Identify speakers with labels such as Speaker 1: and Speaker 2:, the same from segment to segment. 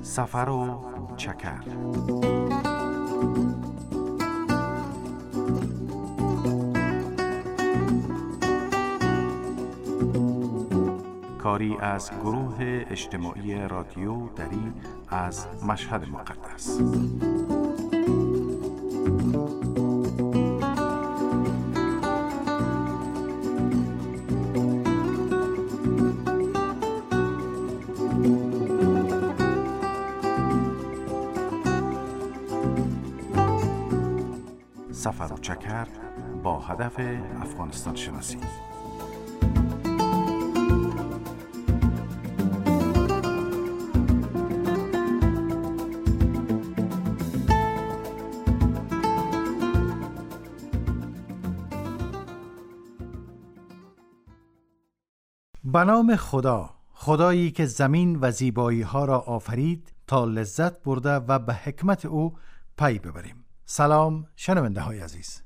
Speaker 1: سفر و چکر. کاری از گروه اجتماعی رادیو دری از مشهد مقدس. سفر و چکر با هدف افغانستان شناسی. به نام خدا، خدایی که زمین و زیبایی ها را آفرید تا لذت برده و به حکمت او پی ببریم. سلام شنونده های عزیز.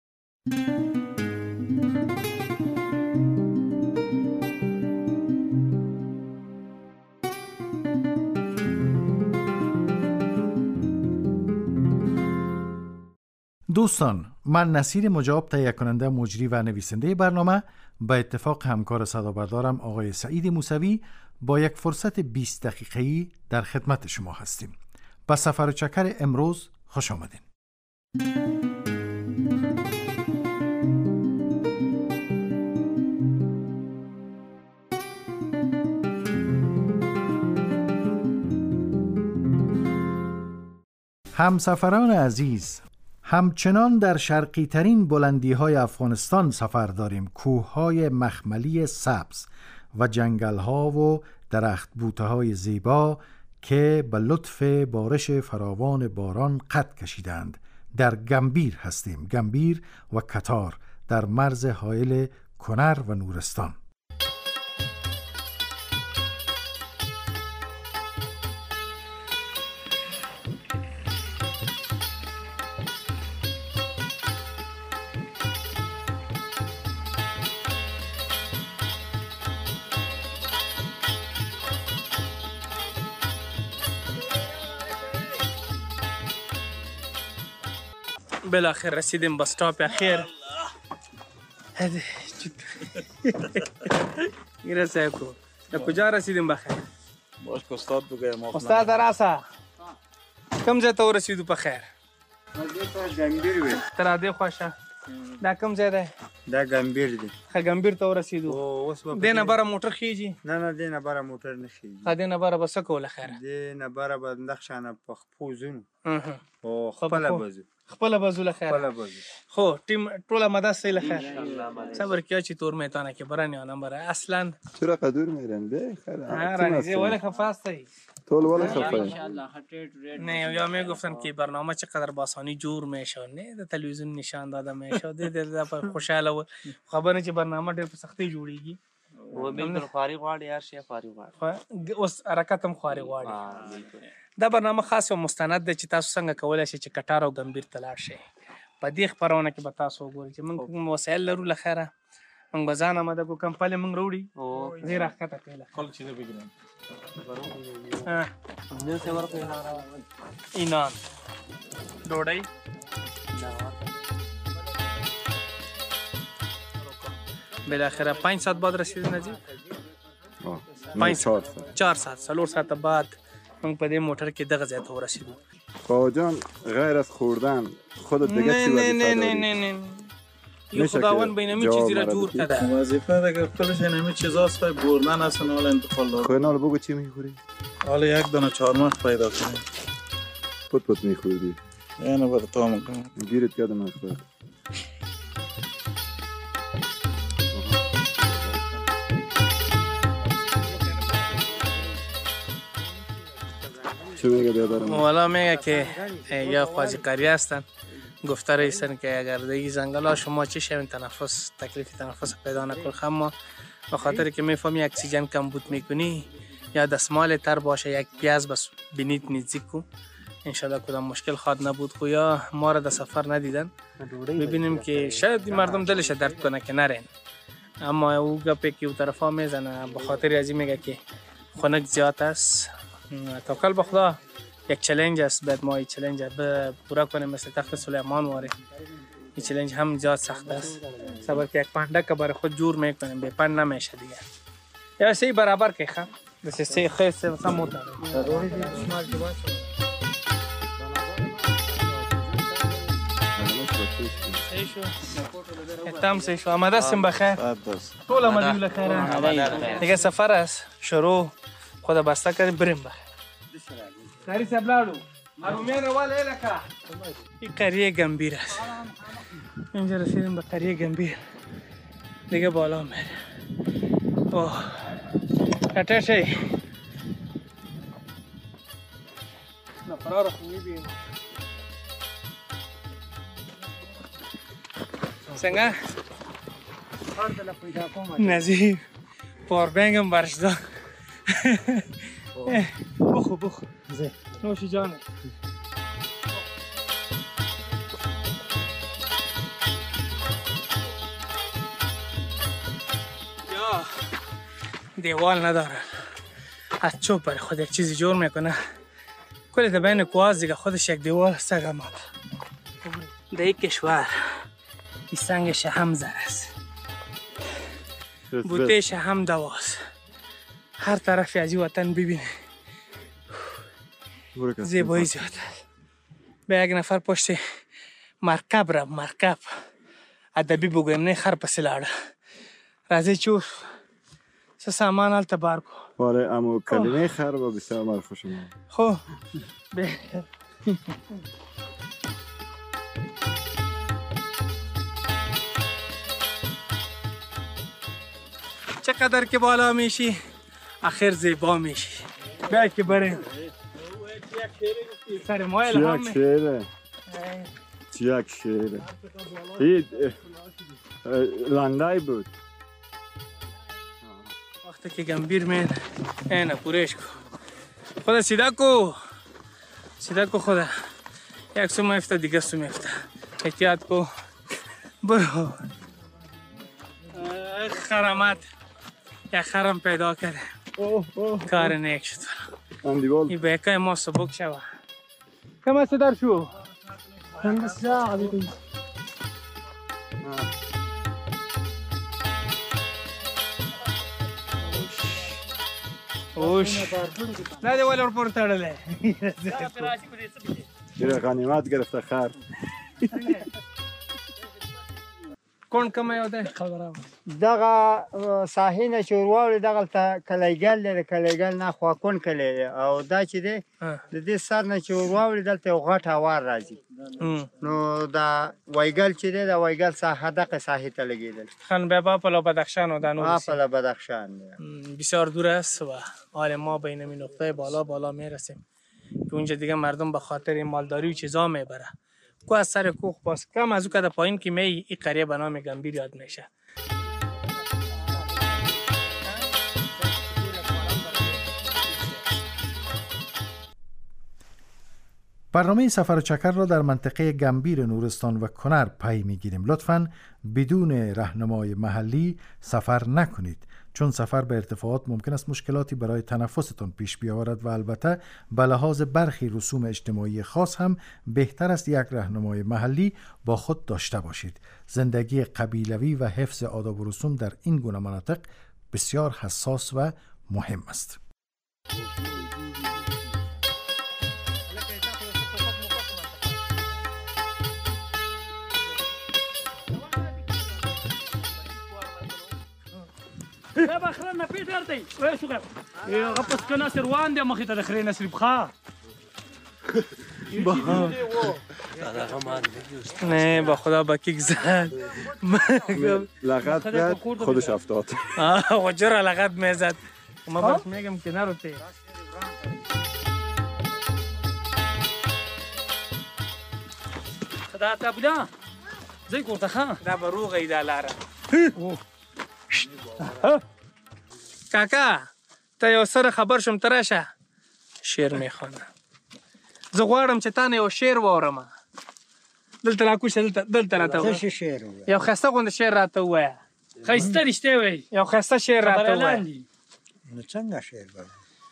Speaker 1: دوستان، من نصیر مجاب، تهیه کننده، مجری و نویسنده برنامه، به اتفاق همکار صدابردارم آقای سعید موسوی با یک فرصت 20 دقیقه‌ای در خدمت شما هستیم. به سفر و چکر امروز خوش آمدین. همسفران عزیز، همچنان در شرقی ترین بلندی های افغانستان سفر داریم. کوه های مخملی سبز و جنگل ها و درخت بوته های زیبا که به لطف بارش فراوان باران قد کشیدند. در گمبیر هستیم، گمبیر و کتار در مرز حائل کنر و نورستان.
Speaker 2: بالاخره رسیدیم به استاپ اخیر. گیره صاحب کو در کجا رسیدیم بخیر؟
Speaker 3: باش که استاد بگویم.
Speaker 2: استاد راسا کم ځای ته ورسېدو په خیر؟
Speaker 3: گمبیر وی
Speaker 2: تر دې خوښه دا کوم ځای دی؟
Speaker 3: دا گمبیر دی.
Speaker 2: ښه ګمبیر ته ورسېدو. دې نه بره موټر خیږي؟
Speaker 3: نه دې نه بره موټر نه خیږي.
Speaker 2: ښه دې نه بره به څه کوله خیره؟
Speaker 3: دې نه بره به نقشانه په خپو ځونو
Speaker 2: او
Speaker 3: خپله بځو.
Speaker 2: خپله بځو له خیره.
Speaker 3: خپله بځو.
Speaker 2: خو ټیم ټوله مده سی له خیر. صبر کیا چی تور میتونه که برن یا نمبر اصلا
Speaker 4: چرا قدور میرن به خیر.
Speaker 2: رانیزه ولی خفاسته
Speaker 4: طول ولا خفای.
Speaker 2: نه یا میگفتن که برنامه چقدر با آسانی جور میشه، نه در تلویزیون نشان داده میشه، د خوشاله و خبره چې برنامه ډېر په سختي جوړیږي.
Speaker 5: و بالکل خواري غواړي، هر شي خواري غواړي.
Speaker 2: اوس حرکت هم خواري غواړي. دا برنامه خاص او مستند دی چې تاسو څنګه کولای شئ چې کټار او گمبیر ته لاړ شئ. په دې خپرونه کې به تاسو وګورئ چې موږ کوم وسایل لرو له خیره. موږ به ځان آماده کړو، کمپلې موږ راوړي زه یې راښکته کړله. اینان ډوډۍ بالاخره 5 ساعت بعد رسیدیم نجیب. 4 ساعت 4 ساعت بعد موږ په دې موټر کې دغه ځای ته ورسیدو.
Speaker 4: خواجه جان غیر از خوردن خودت دیگه چی وظیفه داری؟
Speaker 2: نه یه خداوند بین همین چیزی را جور کرده.
Speaker 3: وظیفه دیگه کلش همین چیزاست. بردن اصلا حالا انتقال داره.
Speaker 4: خواهی نال بگو چی میخوری؟
Speaker 3: حالا یک دانه چهارمغز پیدا کنیم.
Speaker 4: پت میخوری؟
Speaker 3: اینو برای تا میکنم.
Speaker 4: گیرت کردم من خورد. چه میگه بیادرم؟
Speaker 2: والا میگه که یا خوازیقاری هستن، گفته رئیسن که اگر در این زنگل ها شما چی شوین تنفس تکلیف تنفس پیدا نکن، اما به خاطر که میفهمی اکسیژن کمبود میکنی یا دستمال تر باشه یک پیاز بس بینید نزدیک کو انشالله کدام مشکل خواد نبود. خو یا ما را در سفر ندیدن ببینیم که شاید مردم دلش درد کنه که نرین، اما او گپی که او طرفا میزنه به خاطر ازی میگه که خنک زیاد است توکل به خدا یک چالش است، باید ما این چالش پورا کنیم مثل تخت سلیمان واره. این چالش هم زیاد سخت است، صبر که یک پنده که برای خود جور میکنیم به پند نمیشه دیگه. یا سه برابر که خم مثل سه خیلی سه مثلا موتر اتم سه شو آمده هستیم بخیر. طول آمدیم بخیر. دیگه سفر است شروع، خود بسته کردیم بریم بخیر. سری سبلالو ارومیان روال ایلکا. این قریه گنبیر است. اینجا رسیدیم به قریه گنبیر، دیگه بالا میره. اوه کتشی نفرا رو میبینیم. سنگه نزیب پاربنگم برش دار. بخو نوشی جانه. یا دیوال نداره، از چوب برای خود یک چیزی جور میکنه. کلی در بین کوهاست دیگه، خودش یک دیوال است. در این کشور این سنگش هم زر است، بوتهش هم دواست. هر طرفی از این وطن ببینه زیبایی زیاد است. به یک نفر پشت مرکب ادبی بگویم، نه خر پسی لاړه. راځي چوف سه سامان هلته بار کو.
Speaker 4: آره اما کلمه خر با بسیار من خوشم آمد.
Speaker 2: خب چقدر که بالا میشی آخر زیبا میشی. بیا که بریم. سر ما الهام
Speaker 4: چیک شیره این لندای بود.
Speaker 2: وقتی که گنبیر مین اینه پورش کو. خدا سیده کو خدا. یک سو میفته دیگه سو میفته. احتیاط کو. برو خرمت یک خرم پیدا کرده. کار نیک شد. این بیکای ما سبک شوه. کم است در شو؟ اوش نه دی ولی ورپور تړلی.
Speaker 4: این غنیمت گرفته خر.
Speaker 2: کون کم یو دی خبره
Speaker 6: دغه ساحې نه چې ورواوړې دغلته کلیګل دی، د کلیګل نه خواکون کلی دی، او دا چې دی د دې سر نه چې ورواوړې دلته یو غټ هوار راځي. نو دا وایګل چې دی د وایګل ساحه دغه ساحې ته لګېدل.
Speaker 2: خان بابا پلا بدخشان و دانو
Speaker 6: پلا بدخشان
Speaker 2: بسیار دور است و حال ما بین این نقطه بالا میرسیم که اونجا دیگه مردم به خاطر مالداری و چیزا میبره. کو از سر کوه باز کم از او که در پایین که می این قریه به نام گنبیر یاد میشه.
Speaker 1: برنامه سفر و چکر را در منطقه گنبیر نورستان و کنر پی میگیریم. لطفاً بدون راهنمای محلی سفر نکنید، چون سفر به ارتفاعات ممکن است مشکلاتی برای تنفستان پیش بیاورد و البته به لحاظ برخی رسوم اجتماعی خاص هم بهتر است یک راهنمای محلی با خود داشته باشید. زندگی قبیلوی و حفظ آداب و رسوم در این گونه مناطق بسیار حساس و مهم است.
Speaker 7: دا بخره نه پیټر دی وای شو هغه پس کنه روان دی مخې ته د خرې نصرب ښه
Speaker 2: نه با خدا با کیک زد
Speaker 4: لغت زد خودش افتاد.
Speaker 2: و جرا لغت میزد. ما بس میگم که نرو تی
Speaker 7: خدا تا بودا زی کوته خان
Speaker 2: دا بروغ ایدا لاره. کاکا تا یو سره خبر شم تراشه شعر میخوانه. زه غواړم چې تا نه یو شعر واورم. دلته راکوشه دلته راته
Speaker 6: څه شعر
Speaker 2: یو خسته غوندې شعر راته ووایه.
Speaker 7: خیسته رښتیا وایي.
Speaker 2: یو خسته شعر راته ووایه.
Speaker 6: نو څنګه شعر وایي؟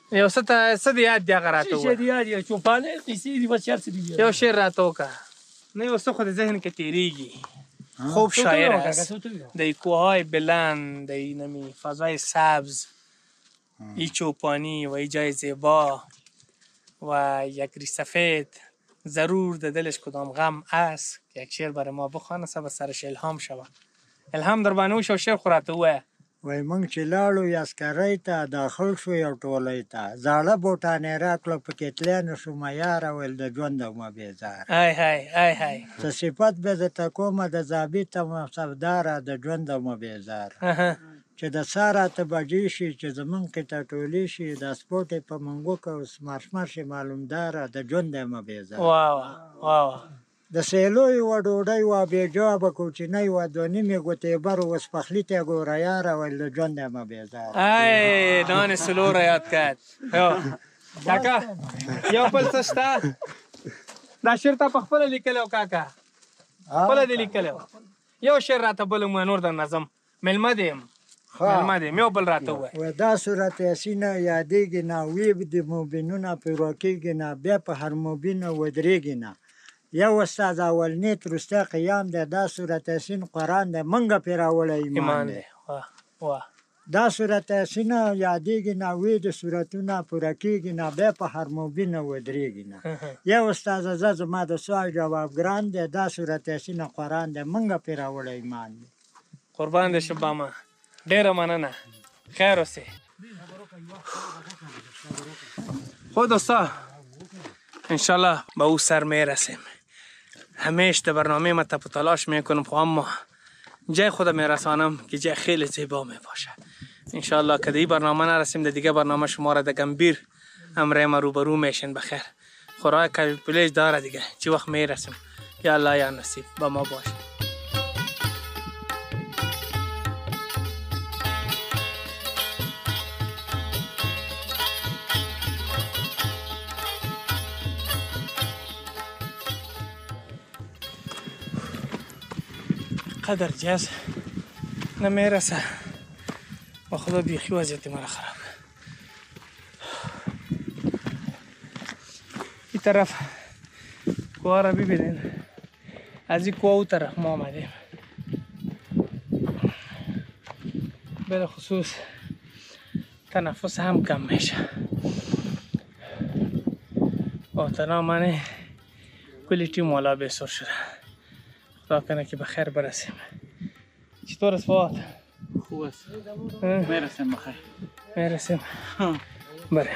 Speaker 2: یو څه دی یاد دی هغه راته
Speaker 7: چې دی یاد یا چوپانه قصې دی بس هر څه دی
Speaker 2: یو شعر راته وکړه. نه یو څه خو د ذهن کې تیریږي. خوب شاعر است در کوههای بلند، در اینمی فضای سبز، ای چوپانی و ای جای زیبا و یک ری سفید، ضرور در دلش کدام غم است. یک شعر برای ما بخوانه سب سرش الهام شوه. الهام در بانو شو شعر خوراته وه.
Speaker 6: وای مونږ چې لاړو یاسکرۍ ته داخل شو یو ټولۍ ته، زاړه بوټانې راکړه په کتلې نه شوم یاره ویل د ژوند مه بېزاره.
Speaker 2: ای
Speaker 6: څه صفت به درته کومه د ضابط مصفداره د ژوند مه بېزاره. چې د سهار 8 بجې شي چې زمونږ قطه ټولې شي د سپوټې په منګوکه اوس ماشمر شي معلومداره د ژوند مه بېزاره.
Speaker 2: واه
Speaker 6: د سیلو یوه ډوډۍ وه بې جوابه کوچنۍ وه، دوه نیمې ګوتې بر اوس پخلي ته ګوره یاره ویل د ژوند مه بېزاره.
Speaker 2: ای نان سلو را یاد کرد. کاکا یو بل څه شته؟ دا شعر تا په خپله لیکلی و کاکا؟ خپله دې لیکلی و؟ یو شعر راته بل ومویه نور در نظم. مېلمه دې یم یو بل راته ووایه.
Speaker 6: دا صورت یاسینه یادېږي نه، وی د موبینونه پیرو کېږي نه، بیا په هر موبینه ودرېږي نه. یو استاد اول نیت وروستی قیام دی، دا صورت یاسین قرآن دی، موږ پرې راوړی ایمان دی. دا صورت یاسینه یادېږي نه، وی د صورتونه پوره کېږي نه، بیا په هر موبینه ودرېږي نه. یو استاد زه زما د سوال جواب ګران دی، دا صورت یاسینه قرآن دی، موږ پرې راوړی ایمان دی.
Speaker 2: قربان دې شم بامه، ډېره مننه، خیر اوسې. خو دوستا انشالله به او سر میرسیم. همیشه در برنامه ما تپ و تلاش میکنم خو اما جای خودم میرسانم که جای خیلی زیبا میباشه. انشالله که دی برنامه نرسیم در دیگه برنامه شما را در گنبیر امره ما روبرو میشین بخیر. خورای کلپلیج داره دیگه چی وقت میرسیم. یا الله یا نصیب با ما باشه. قدر جاز نمیرسه با خدا بیخی وضعیت مرا خراب. این طرف کوه را ببینین، از این کوه او طرف ما آمدیم. به خصوص تنفس هم کم میشه. آتنا من کلی تیم والا بسر شده. خدا کنه که بخیر برسیم. چطور است فواد؟
Speaker 5: خوب است. میرسیم بخیر.
Speaker 2: میرسیم. بریم.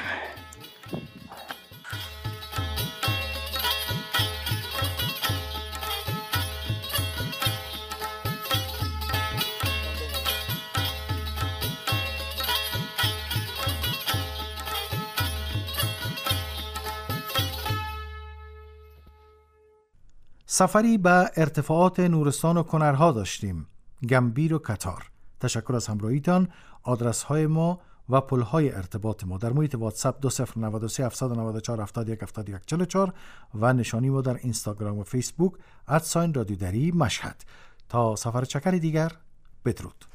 Speaker 1: سفری به ارتفاعات نورستان و کنرها داشتیم، گنبیر و کتار. تشکر از همراهیتان. آدرس های ما و پل های ارتباط ما در محیط واتساپ 2093 794 71 71 44 و نشانی ما در اینستاگرام و فیسبوک @رادیو دری مشهد. تا سفر چکر دیگر، بدرود.